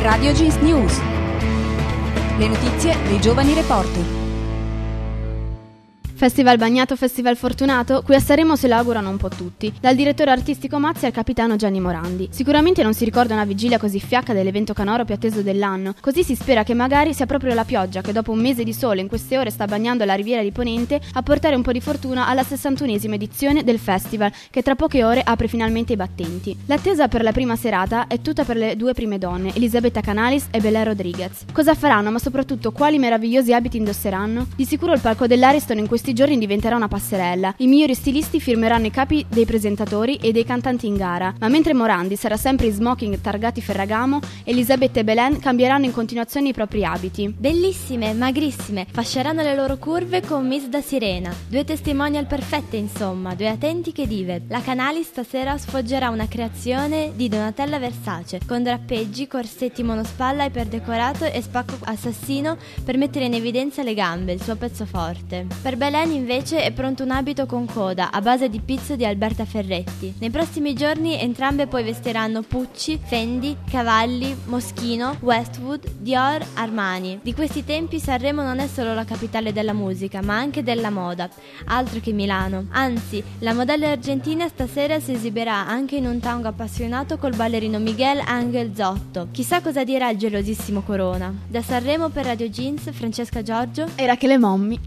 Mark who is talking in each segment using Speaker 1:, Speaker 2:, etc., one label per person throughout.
Speaker 1: Radio Jeans News. Le notizie dei giovani reporter.
Speaker 2: Festival bagnato, festival fortunato? Qui a Sanremo se l'augurano un po' tutti, dal direttore artistico Mazzi al capitano Gianni Morandi. Sicuramente non si ricorda una vigilia così fiacca dell'evento canoro più atteso dell'anno, così si spera che magari sia proprio la pioggia che dopo un mese di sole in queste ore sta bagnando la riviera di Ponente a portare un po' di fortuna alla 61esima edizione del festival, che tra poche ore apre finalmente i battenti. L'attesa per la prima serata è tutta per le due prime donne, Elisabetta Canalis e Belén Rodriguez. Cosa faranno, ma soprattutto quali meravigliosi abiti indosseranno? Di sicuro il palco dell'Ariston in questi giorni diventerà una passerella. I migliori stilisti firmeranno i capi dei presentatori e dei cantanti in gara, ma mentre Morandi sarà sempre in smoking targati Ferragamo, Elisabetta e Belén cambieranno in continuazione i propri abiti.
Speaker 3: Bellissime, magrissime, fasceranno le loro curve con Miss da Sirena. Due testimonial perfette, insomma, due autentiche dive. La Canalis stasera sfoggerà una creazione di Donatella Versace, con drappeggi, corsetti monospalla iperdecorato e spacco assassino per mettere in evidenza le gambe, il suo pezzo forte. Per Belén invece è pronto un abito con coda a base di pizzo di Alberta Ferretti. Nei prossimi giorni entrambe poi vestiranno Pucci, Fendi, Cavalli, Moschino, Westwood, Dior, Armani. Di questi tempi Sanremo non è solo la capitale della musica, ma anche della moda, altro che Milano. Anzi, la modella argentina stasera si esibirà anche in un tango appassionato col ballerino Miguel Angel Zotto. Chissà cosa dirà il gelosissimo Corona. Da Sanremo per Radio Jeans, Francesca Giorgio
Speaker 2: e Rachele Mommi.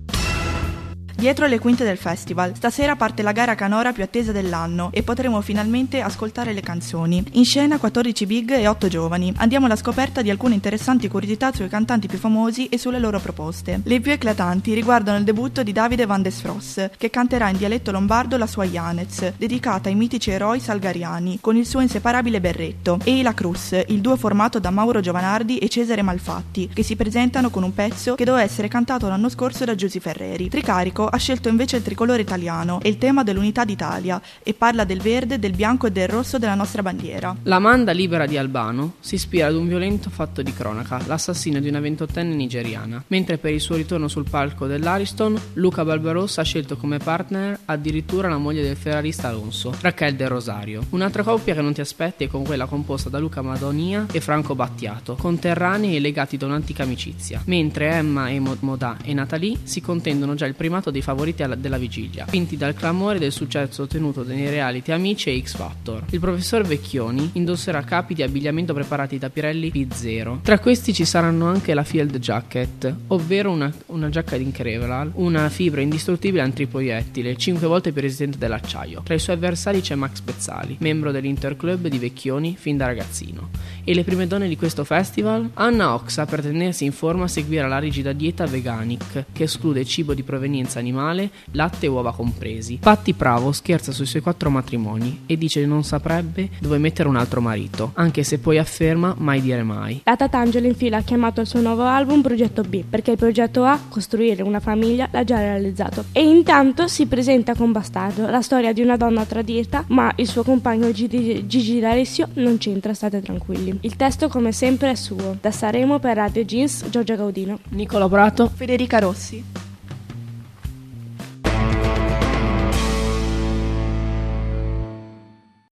Speaker 4: Dietro le quinte del festival, stasera parte la gara canora più attesa dell'anno e potremo finalmente ascoltare le canzoni. In scena 14 big e 8 giovani. Andiamo alla scoperta di alcune interessanti curiosità sui cantanti più famosi e sulle loro proposte. Le più eclatanti riguardano il debutto di Davide Van des Fros, che canterà in dialetto lombardo la sua Janez, dedicata ai mitici eroi salgariani, con il suo inseparabile berretto, e La Cruz, il duo formato da Mauro Giovanardi e Cesare Malfatti, che si presentano con un pezzo che doveva essere cantato l'anno scorso da Giusy Ferreri. Tricarico ha scelto invece il tricolore italiano e il tema dell'unità d'Italia e parla del verde, del bianco e del rosso della nostra bandiera.
Speaker 5: L'Amanda libera di Albano si ispira ad un violento fatto di cronaca, l'assassino di una 28enne nigeriana, mentre per il suo ritorno sul palco dell'Ariston Luca Barbarossa ha scelto come partner addirittura la moglie del ferrarista Alonso, Raquel del Rosario. Un'altra coppia che non ti aspetti è con quella composta da Luca Madonia e Franco Battiato, conterranei e legati da un'antica amicizia, mentre Emma e Modà e Natalie si contendono già il primato dei favoriti della vigilia, spinti dal clamore del successo ottenuto nei reality Amici e X Factor. Il professor Vecchioni indosserà capi di abbigliamento preparati da Pirelli P0. Tra questi ci saranno anche la Field Jacket, ovvero una giacca di Kevlar, una fibra indistruttibile antiproiettile, 5 volte più resistente dell'acciaio. Tra i suoi avversari c'è Max Pezzali, membro dell'Interclub di Vecchioni fin da ragazzino. E le prime donne di questo festival? Anna Oxa, per tenersi in forma, seguirà la rigida dieta veganic, che esclude cibo di provenienza animale, latte e uova compresi. Patti Pravo scherza sui suoi 4 matrimoni e dice che non saprebbe dove mettere un altro marito, anche se poi afferma mai dire mai.
Speaker 6: La Tatangelo infine ha chiamato il suo nuovo album Progetto B, perché il progetto A, costruire una famiglia, l'ha già realizzato. E intanto si presenta con Bastardo, la storia di una donna tradita, ma il suo compagno Gigi D'Alessio non c'entra, state tranquilli. Il testo come sempre è suo. Da Sanremo per Radio Jeans, Giorgia Gaudino,
Speaker 5: Nicola Prato,
Speaker 4: Federica Rossi.